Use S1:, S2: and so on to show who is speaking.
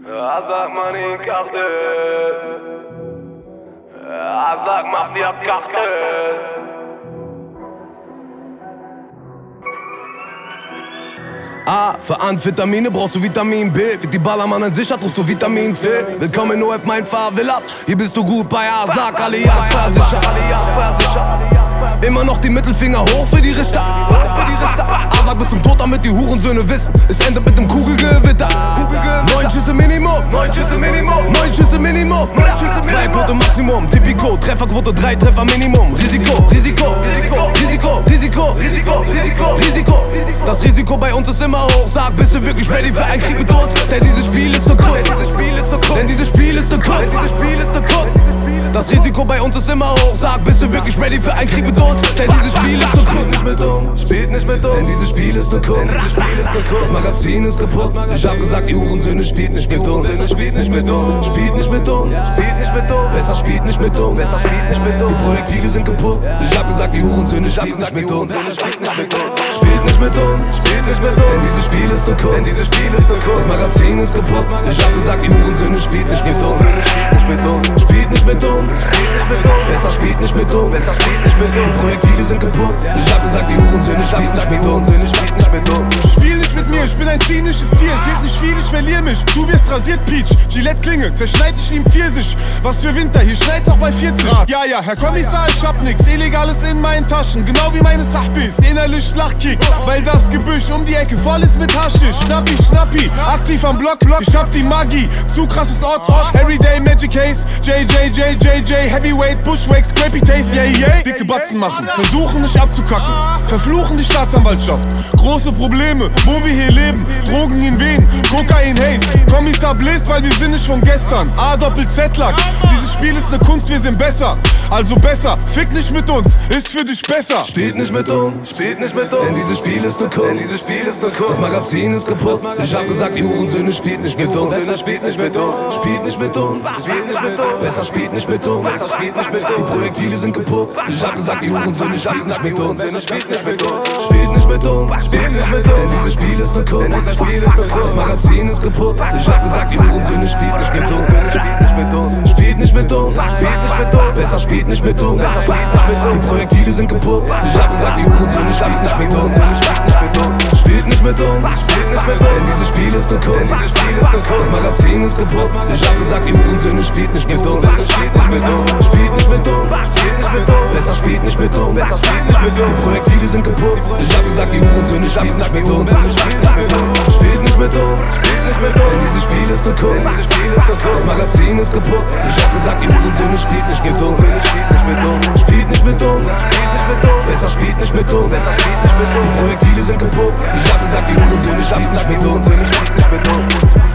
S1: Azak mani kachte, Azak Mafia kachte.
S2: A, für Amphetamine brauchst du Vitamin B. Wie die Ballermann an sich hat, rufst du Vitamin C. Willkommen in OF, mein Favelas. Hier bist du gut bei Azak, Allianz versichert. Immer noch die Mittelfinger hoch für die Richter. Azak bis zum Tod, damit die Hurensöhne wissen, es endet mit dem Kugelgewitter. 9 Schüsse Minimum, 9 Schüsse Minimum, 9 Schüsse Minimum, 2 Quote Maximum, Typico, Trefferquote 3 Treffer Minimum. Risiko, Risiko, Risiko, Risiko, Risiko, Risiko, Risiko. Das Risiko bei uns ist immer hoch. Sag, bist du wirklich ready für einen Krieg mit uns? Denn dieses Spiel ist so kurz. Denn dieses Spiel ist so kurz. Das Risiko bei uns ist immer hoch. Sag, bist du wirklich ready für einen Krieg mit uns? Denn dieses Spiel ist so kurz. Spielt nicht mit uns, spielt nicht mit uns. Denn dieses Spiel ist nur kurz. Das Magazin ist geputzt. Ich hab gesagt, ihr Hurensöhne, spielt nicht mit uns. Spielt nicht mit uns, spielt nicht mit uns. Besser spielt nicht mit uns. Die Projektile sind geputzt. Ich hab gesagt, die Hurensöhne, spielt nicht mit uns. Spielt nicht mit uns, spielt nicht mit uns. Denn dieses Spiel ist nur kurz. Das Magazin ist geputzt. Ich hab gesagt, die Hurensöhne, spielt nicht mit uns. Spielt nicht mit uns. Besser spielt nicht mit uns. Die Projektile sind geputzt. Ich hab gesagt, die Hurensöhne, spielt nicht mit uns.
S3: Spiel nicht mit mir, ich bin ein zynisches Tier. Es hilft nicht viel, ich verlier mich. Du wirst rasiert, Peach. Gillette-Klinge, zerschneid ich wie im Pfirsich. Was für Winter, hier schneit's auch bei 40 Grad. Ja, Herr Kommissar, ich hab nix Illegales in meinen Taschen. Genau wie meine Sachbis, innerlich Lachkick. Weil das Gebüsch um die Ecke voll ist mit Haschisch. Schnappi, Schnappi, aktiv am Block. Ich hab die Magie, zu krasses Ort. Everyday Magic Haze, JJ, Heavyweight, Bushwack, Scrappy Taste, yeah. Dicke Batzen machen, versuchen nicht abzukacken. Verfluchen die Staatsanwaltschaft. Große Probleme, wo wir hier leben. Drogen in Venen, Kokain Haze. Kommissar bläst, weil wir sind nicht von gestern. A-Doppel-Z-Lack. Dieses Spiel ist ne Kunst, wir sind besser. Also besser, fick nicht mit uns, ist für dich besser.
S2: Spielt nicht mit uns, denn dieses Spiel ist nur kurz. Das Magazin ist geputzt. Ich hab gesagt, die Hurensöhne, spielt nicht mit uns. Spielt nicht mit uns. Besser spielt nicht mit uns. Die Projektile sind geputzt. Ich hab gesagt, die Hurensöhne, spielt nicht mit uns. Spielt nicht mit uns, denn dieses Spiel ist nur kurz. Das Magazin ist geputzt. Ich hab gesagt, die Hurensöhne, spielt nicht mit uns. Spielt nicht mit uns. Besser spielt nicht mit uns. Die Projektile sind geputzt. Ich hab gesagt, die Hurensöhne, spielt nicht mit uns. Spielt nicht mit uns, denn dieses Spiel ist nur kurz. Das Magazin ist geputzt. Ich hab gesagt, die Hurensöhne, spielt nicht mit uns. Spielt nicht mit uns. Besser spielt nicht mit uns. Die Projektile sind geputzt. Ich hab gesagt, die Hurensöhne, spielt nicht mit uns. Spielt nicht mit uns, denn dieses Spiel ist nur kurz. Das Magazin ist geputzt. Ich hab gesagt, die Hurensöhne, spielt nicht mit uns. Spielt nicht mit uns. Besser spielt nicht mit uns. Die Projektile sind geputzt. Ich hab gesagt, die Hurensöhne, spielt nicht mit uns.